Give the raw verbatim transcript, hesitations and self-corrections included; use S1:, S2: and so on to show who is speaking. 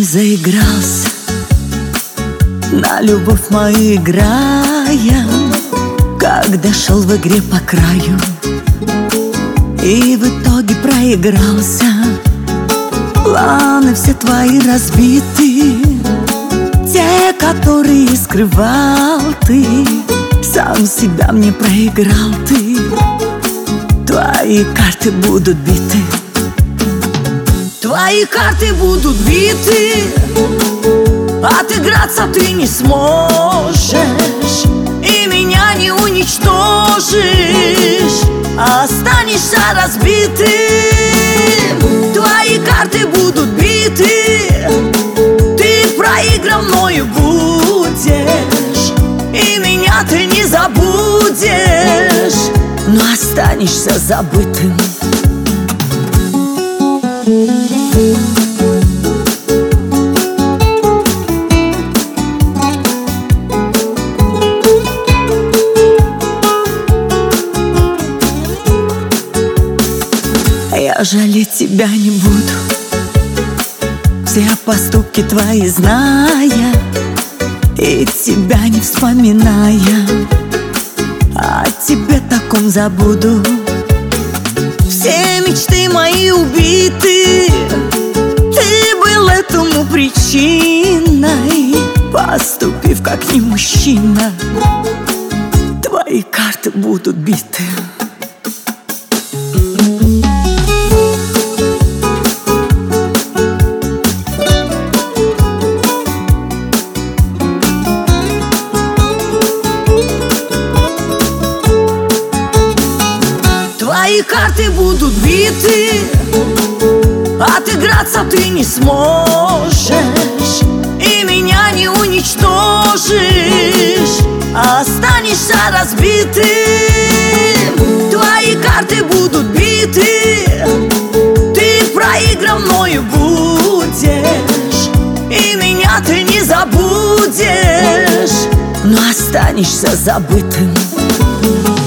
S1: заигрался, на любовь мою играя, когда шел в игре по краю и в итоге проигрался. Планы все твои разбиты, те, которые скрывал ты. Сам себя мне проиграл ты. Твои карты будут биты, твои карты будут биты. Отыграться ты не сможешь и меня не уничтожишь. Останешься разбитым, твои карты будут биты. Ты проигранною будешь и меня ты не забудешь, но останешься забытым. Я жалеть тебя не буду, все поступки твои зная и тебя не вспоминая. О тебе таком забуду. Все мечты мои убиты, ты был этому причиной, поступив как не мужчина. Твои карты будут биты. Твои карты будут биты, отыграться ты не сможешь и меня не уничтожишь. Останешься разбитым, твои карты будут биты. Ты проигранною будешь и меня ты не забудешь, но останешься забытым.